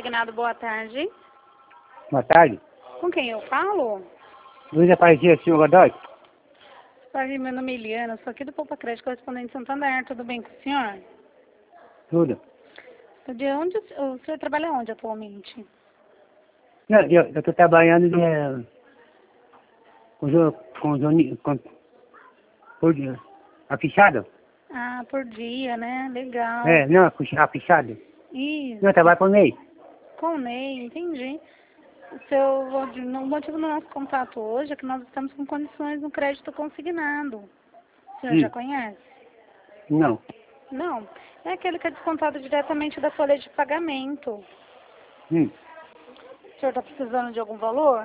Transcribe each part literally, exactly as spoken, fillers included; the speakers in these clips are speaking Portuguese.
consignado, boa tarde. Boa tarde. Com quem eu falo? Luiz Aparecida Silva Godoy. Oi, meu nome é Eliana, sou aqui do Poupa Crédito, correspondente Santander. Tudo bem com o senhor? Tudo. De onde o senhor trabalha onde atualmente? Não, eu estou trabalhando de, com, jo- com, joni- com por dia. Afichado? Ah, por dia, né? Legal. É, não, aficha- afichado. Isso. Não, eu trabalho com o Ney. Com o Ney, entendi. O seu, o motivo do nosso contato hoje é que nós estamos com condições no crédito consignado. O senhor Hum. já conhece? Não. Não. É aquele que é descontado diretamente da folha de pagamento. Hum. O senhor está precisando de algum valor?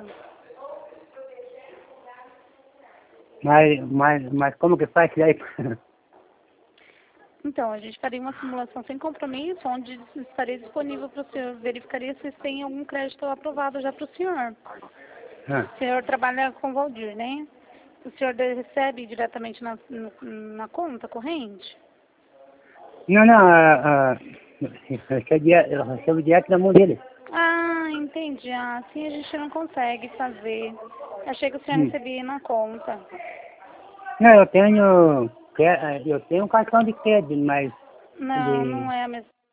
Mas, mas, mas como que faz isso aí? Então, a gente faria uma simulação sem compromisso, onde estaria disponível para o senhor, verificaria se tem algum crédito aprovado já para o senhor. Ah. O senhor trabalha com o Valdir, né? O senhor recebe diretamente na, na conta corrente? Não, não, a, a, eu recebo direto- eu recebo direto da mão dele. Ah, entendi. Ah, assim a gente não consegue fazer. Achei que o senhor Hum. recebia na conta. Não, eu tenho, eu tenho um cartão de crédito, mas Não, ele não é a mesma